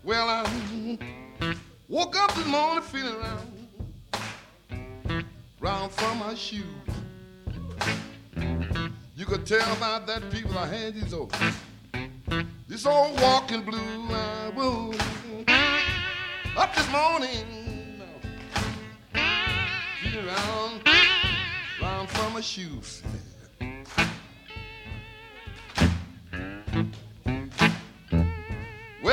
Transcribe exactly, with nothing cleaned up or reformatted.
Well, I woke up this morning feeling round, round from my shoes. You could tell by that people I had these old, this old walking blue. I will up this morning, feeling round, round from my shoes.